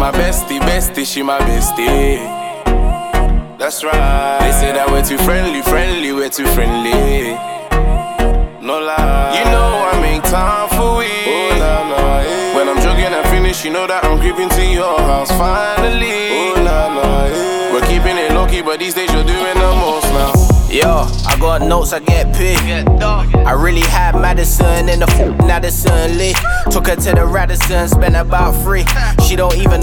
my bestie, bestie, she my bestie. That's right. They say that we're too friendly, we're too friendly. No lie. You know I make time for we. Oh, nah, nah, yeah. When I'm jogging and finish, you know that I'm creeping to your house finally. Oh, nah, nah, yeah. We're keeping it low-key, but these days you're doing the most now. Yo, I got notes, I get paid. I really had Madison in the Addison Lee. Took her to the Radisson, spent about 3. She don't even